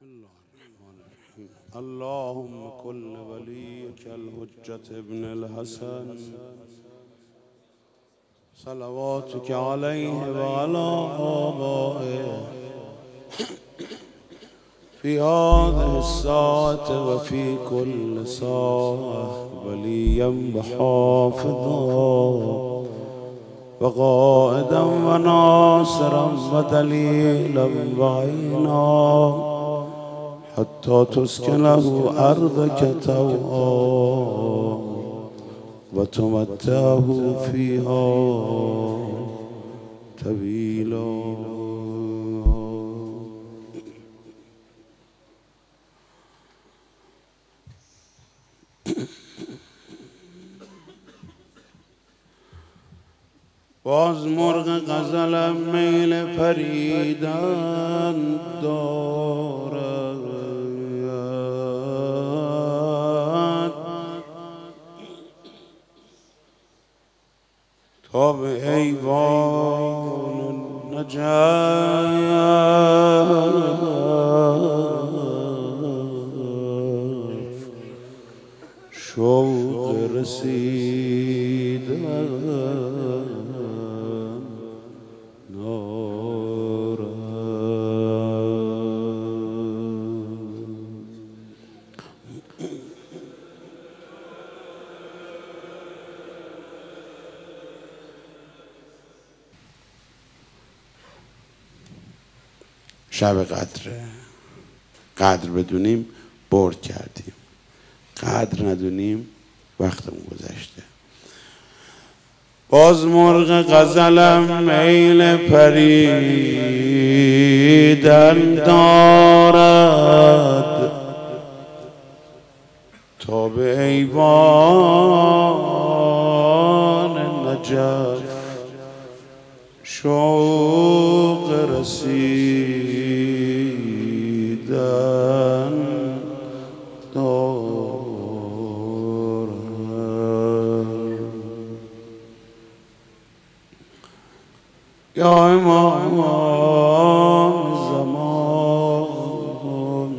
الله الرحمن الرحيم. اللهم كل وليك الحجة ابن الحسن صلواتك عليه وعلى آبائه في هذه الساعة وفي كل ساعة وليا وحافظا وقائدا وناصرا ودليلا وعينا حتى تسكنه أرضك طوعا وتمتعه فيها طويلا. باز مرغ غزلم میل پریدن دارد تا به ایوان نجف شوق رسیدن شب قدره. قدر بدونیم برد کردیم، قدر ندونیم وقتمون گذشته. باز مرغ غزلم میل پریدن دارد تا به ایوان نجف شوق رسیدن دارد. یا امام زمان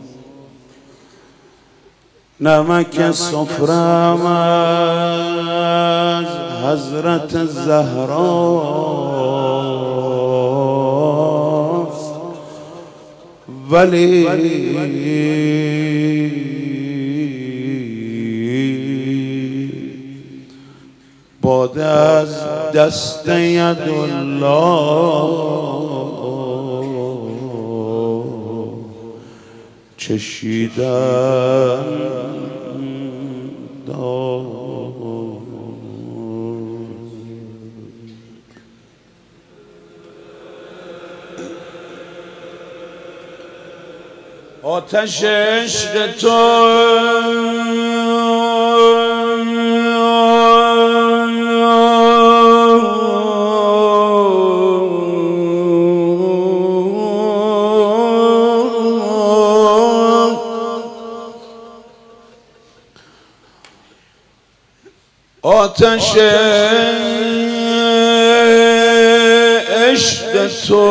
نمک سفرم از حضرت زهراست ولی باده از دست یدالله چشیدن دارد. آتش عشق تو آتش عشق تو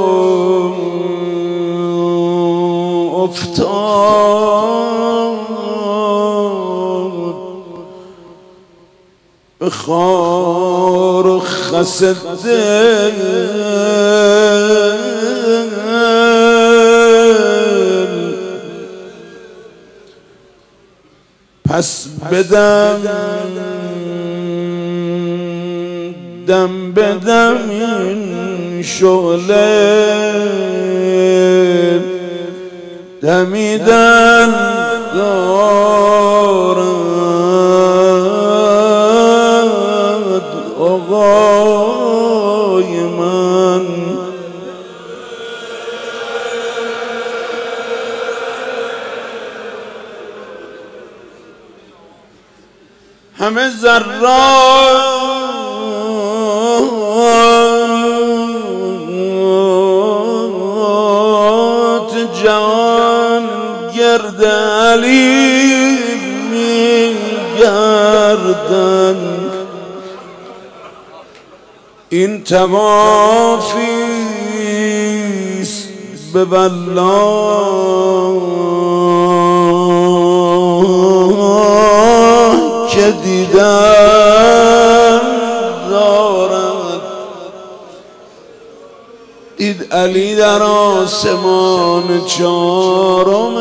افتاد به خار و خس دل پس بدم دم بدم این شعله دمیدن دارد آقای من. همه ذرات جان گرد علی میگردن این توافیست به والله که دیدن دارد. دید علی در آسمان چهارم،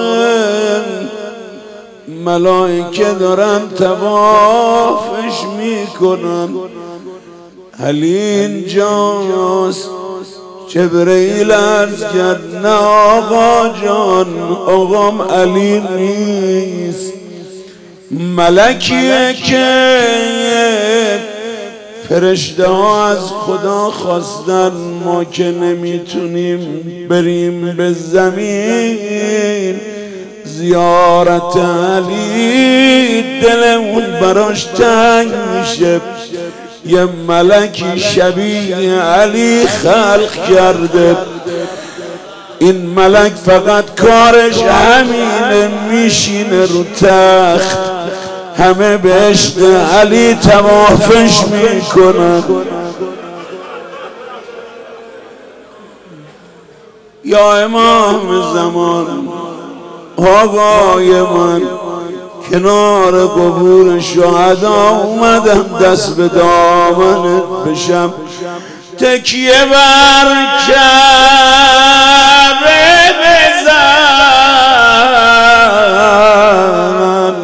ملائکه دارن طوافش میکنن. علی اینجاست. جبرئیل عرض کرد نه آقا جان، آقام علی نیست، ملکیه که فرشته ها از خدا خواستن ما که نمیتونیم بریم به زمین زیارت علی، دلمون براش تنگ میشه. یه ملکی شبیه علی خلق کرده. این ملک فقط کارش همینه، میشینه رو تخت، همه به عشق علی طوافش میکنن. یا امام زمان، آقای من، کنار قبور شهدا اومدم دست به دامنت بشم، تکیه بر کعبه بزن،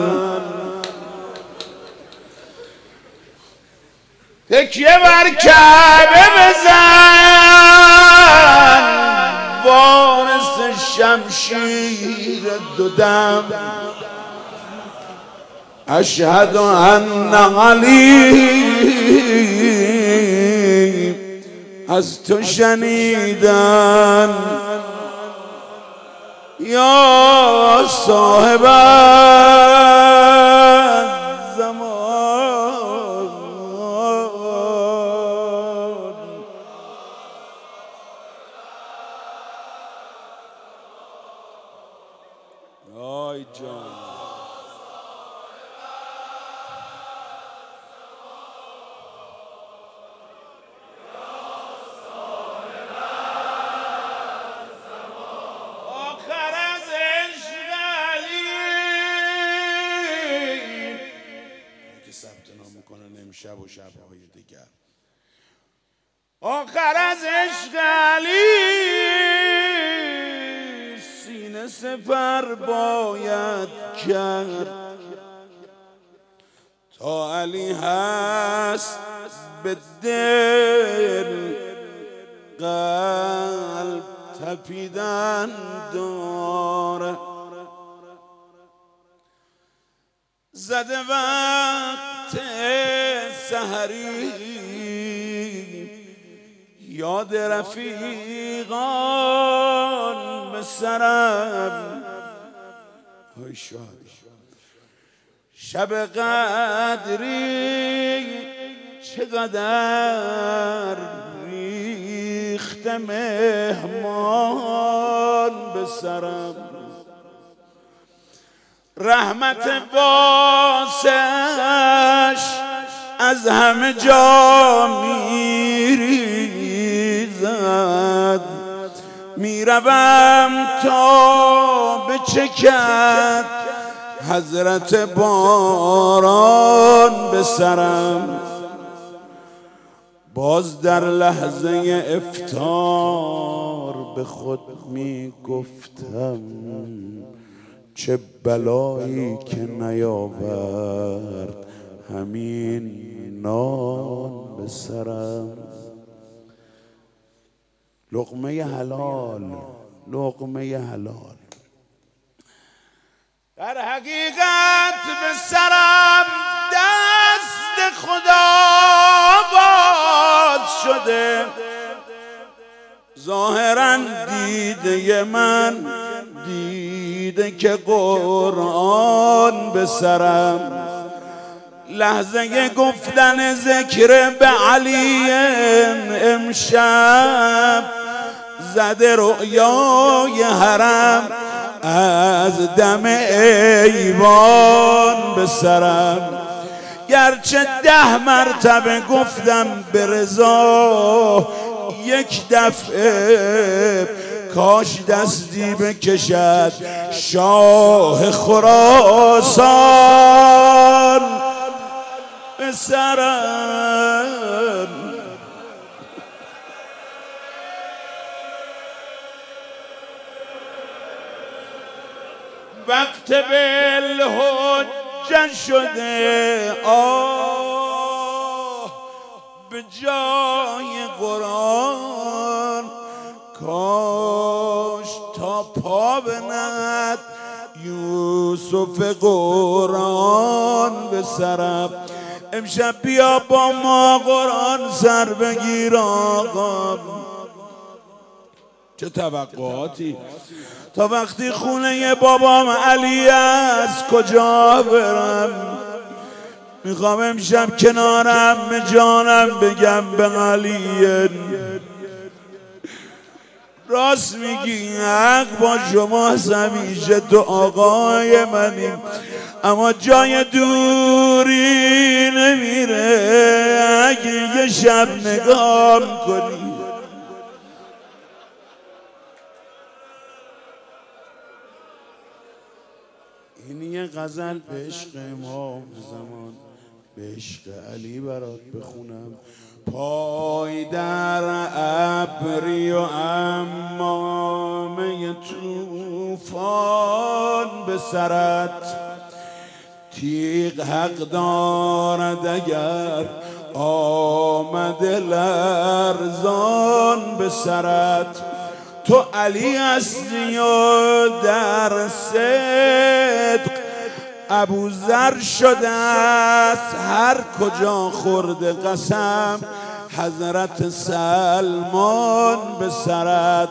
تکیه بر کعبه بزن، وارث شمشیر دو دم، اشهد ان علی از تو شنیدن یا صاحب زمان. آی جان شب و شب‌های دیگر، آخر از عشق علی سینه سپر باید کرد. تا علی هست به دل قلب تپیدن داره، زده وقت سحری یاد رفیقان به سرم، شب قدری چقدر ریخت مهمان به سرم، رحمت واسش از همه جا میریزد، میروم تا به چکد حضرت باران به سرم. باز در لحظه افطار به خود میگفتم چه بلایی که نیاورد همین نان به سرم. لقمه حلال، لقمه حلال در حقیقت به سرم دست خدا باز شده، ظاهراً دیده من دیده که قرآن به سرم. لحظه گفتن ذکر به علی امشب زده رؤیای حرم، از دم ایوان به سرم. گرچه 10 مرتبه گفتم به رضا، یک دفعه کاش دستی بکشد شاه خراسان به سرم. وقت بالحجه شده به جای قرآن، کاش تا پا بند یوسف قرآن به سرم. امشب بیا با ما قرآن سر بگیر آقا. چه توقعاتی تا وقتی خونه بابام علی از کجا برم. میخوام امشب کنارم به جانم بگم به علی راست میگی، حق با شما همیشه تو آقای منیم، اما جای دوری نمیره اگه یه شب نگاه کنی. این یه غزل به عشق امام زمان، به عشق علی برات بخونم. پای در ابری و عمامه طوفان به سرت، تیغ حق دارد اگر آمده لرزان به سرت. تو علی هستی و در صدق ابوذر شده است هر کجا خورده قسم حضرت سلمان به سرت.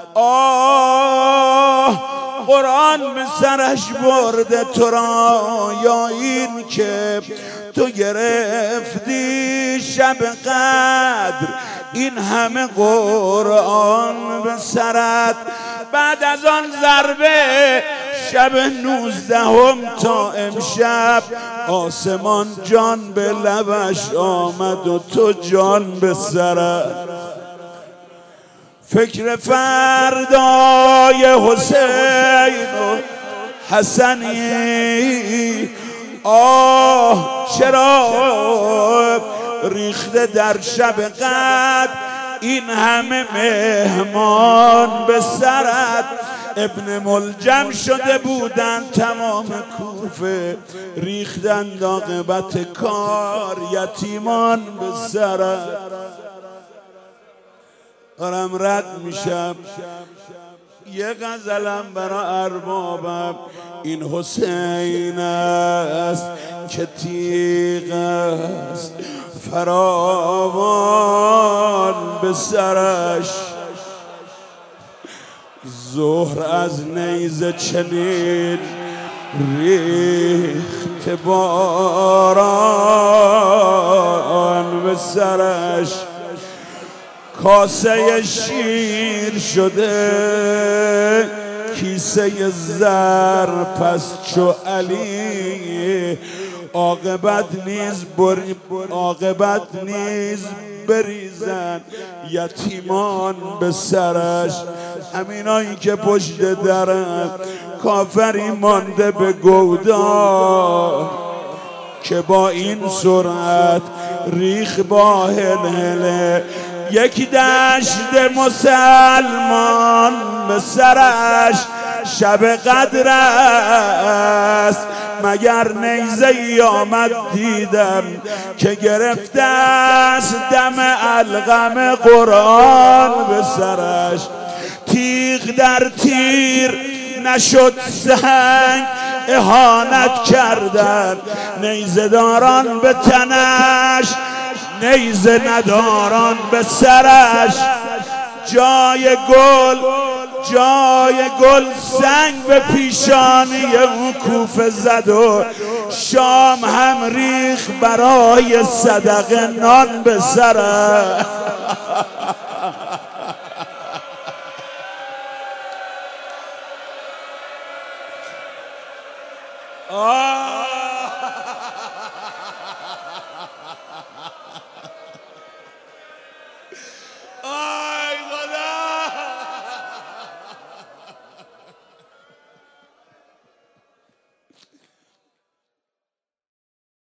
قرآن به سرش برده تو را، یا این که تو گرفتی شب قدر این همه قرآن به سرت. بعد از آن ضربه شب 19 تا امشب آسمان جان به لبش آمد و تو جان به سرت. فکر فردای حسین و حسنی چرا ریخته در شب قدر این همه مهمان به سرت. ابن ملجم شده بودن تمام کوفه، ریختند عاقبت کار یتیمان به سرت. دارم رد میشم یه غزلم برا اربابم. این حسین است که تیغ است فراوان به سرش، ظهر از نیزه چنین ریخت باران به سرش. کاسه شیر شده کیسه زر، پس چو علی عاقبت نیز بریزن یتیمان به سرش. همینایی که پشت درن کافری مانده به گودا که با این سرعت ریخ با هلهله. یکی دشت مسلمان به سرش شب قدر است، مگر نیزه ای آمد دیدم که گرفته است دم القم قرآن به سرش. تیغ در تیر نشد سنگ اهانت کردند، نیزه داران به تنش نیزه نداران به سرش. جای گل سنگ به پیشانی او کوفه زد و شام هم ریخ برای صدقه نان به سرش.